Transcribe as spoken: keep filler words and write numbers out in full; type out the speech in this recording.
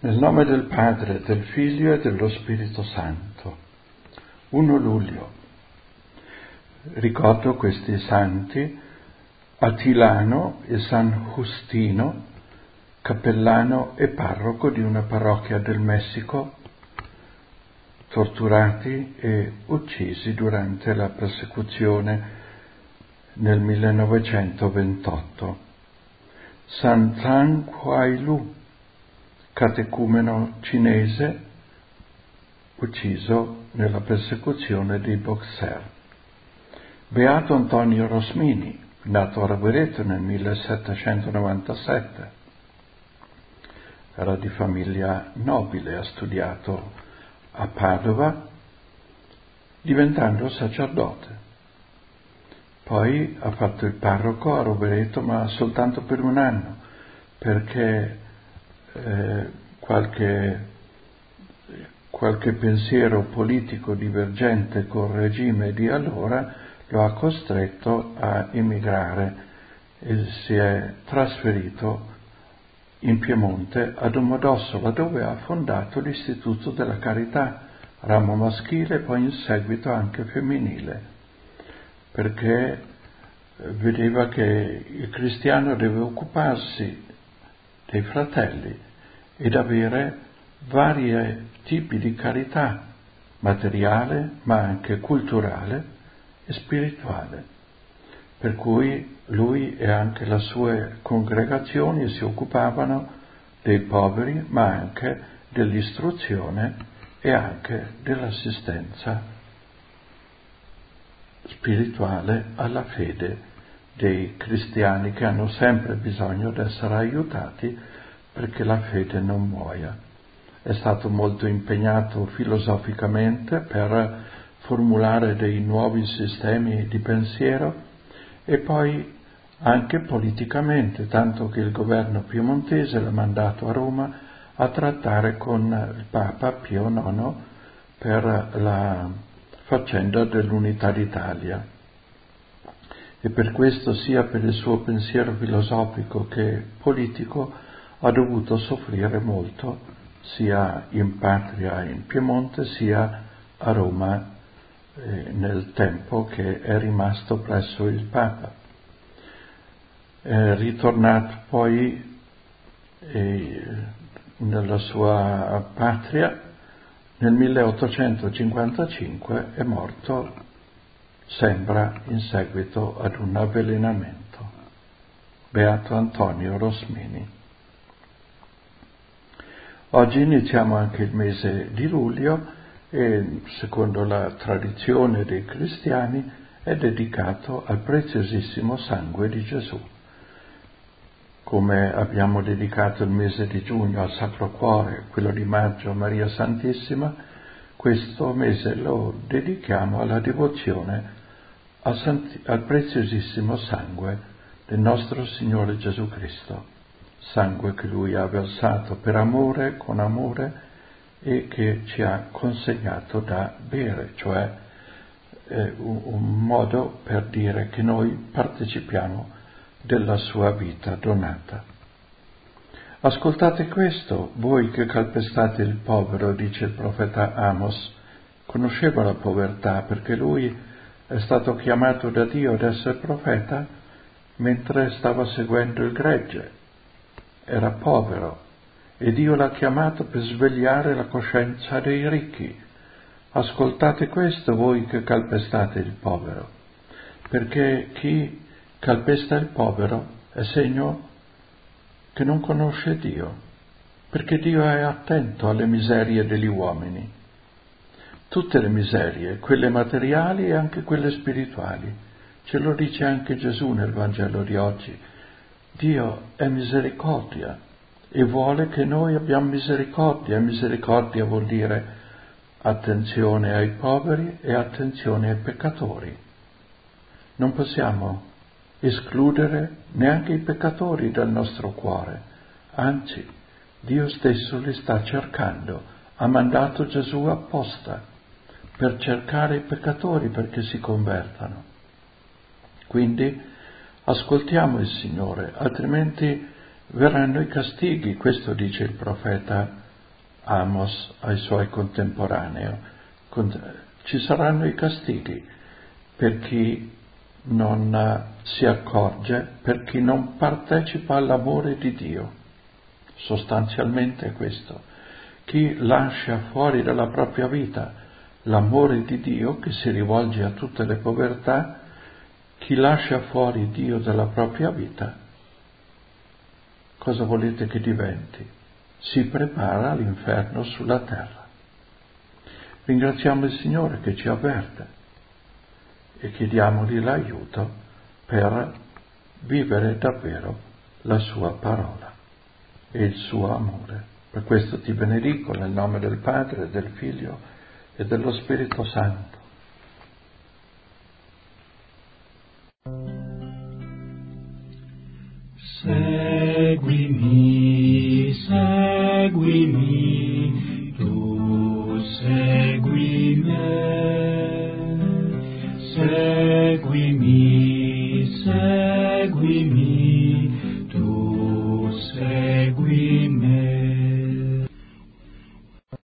Nel nome del Padre, del Figlio e dello Spirito Santo. primo luglio. Ricordo questi santi: Attilano e San Giustino, cappellano e parroco di una parrocchia del Messico, torturati e uccisi durante la persecuzione nel millenovecentoventotto. San Zhang Huailu, catecumeno cinese, ucciso nella persecuzione dei Boxer. Beato Antonio Rosmini, nato a Rovereto nel millesettecentonovantasette. Era di famiglia nobile, ha studiato a Padova, diventando sacerdote. Poi ha fatto il parroco a Rovereto, ma soltanto per un anno, perché eh, qualche, qualche pensiero politico divergente col regime di allora lo ha costretto a emigrare e si è trasferito in Piemonte a Domodossola, dove ha fondato l'Istituto della Carità, ramo maschile e poi in seguito anche femminile, perché vedeva che il cristiano deve occuparsi dei fratelli ed avere vari tipi di carità, materiale ma anche culturale e spirituale. Per cui lui e anche le sue congregazioni si occupavano dei poveri, ma anche dell'istruzione e anche dell'assistenza spirituale alla fede dei cristiani, che hanno sempre bisogno di essere aiutati perché la fede non muoia. È stato molto impegnato filosoficamente per formulare dei nuovi sistemi di pensiero e poi anche politicamente, tanto che il governo piemontese l'ha mandato a Roma a trattare con il Papa Pio nono per la faccenda dell'unità d'Italia. E per questo, sia per il suo pensiero filosofico che politico, ha dovuto soffrire molto, sia in patria in Piemonte, sia a Roma, eh, nel tempo che è rimasto presso il Papa. È ritornato poi eh, nella sua patria nel milleottocentocinquantacinque, è morto, sembra, in seguito ad un avvelenamento. Beato Antonio Rosmini. Oggi iniziamo anche il mese di luglio e, secondo la tradizione dei cristiani, è dedicato al preziosissimo sangue di Gesù. Come abbiamo dedicato il mese di giugno al Sacro Cuore, quello di maggio a Maria Santissima, questo mese lo dedichiamo alla devozione al, santi, al preziosissimo sangue del nostro Signore Gesù Cristo, sangue che Lui ha versato per amore, con amore, e che ci ha consegnato da bere, cioè eh, un, un modo per dire che noi partecipiamo della sua vita donata. Ascoltate questo, voi che calpestate il povero, dice il profeta Amos. Conosceva la povertà, perché lui è stato chiamato da Dio ad essere profeta mentre stava seguendo il gregge. Era povero e Dio l'ha chiamato per svegliare la coscienza dei ricchi. Ascoltate questo, voi che calpestate il povero, perché chi calpesta il povero è segno che non conosce Dio, perché Dio è attento alle miserie degli uomini. Tutte le miserie, quelle materiali e anche quelle spirituali. Ce lo dice anche Gesù nel Vangelo di oggi. Dio è misericordia e vuole che noi abbiamo misericordia. Misericordia vuol dire attenzione ai poveri e attenzione ai peccatori. Non possiamo escludere neanche i peccatori dal nostro cuore, anzi, Dio stesso li sta cercando, ha mandato Gesù apposta per cercare i peccatori perché si convertano. Quindi ascoltiamo il Signore, altrimenti verranno i castighi, questo dice il profeta Amos ai suoi contemporanei. Ci saranno i castighi per chi non si accorge, per chi non partecipa all'amore di Dio. Sostanzialmente è questo. Chi lascia fuori dalla propria vita l'amore di Dio, che si rivolge a tutte le povertà, chi lascia fuori Dio dalla propria vita, cosa volete che diventi? Si prepara all'inferno sulla terra. Ringraziamo il Signore che ci avverte e chiediamogli l'aiuto per vivere davvero la sua parola e il suo amore. Per questo ti benedico nel nome del Padre, del Figlio e dello Spirito Santo. Seguimi, seguimi, tu segui me, seguimi, seguimi.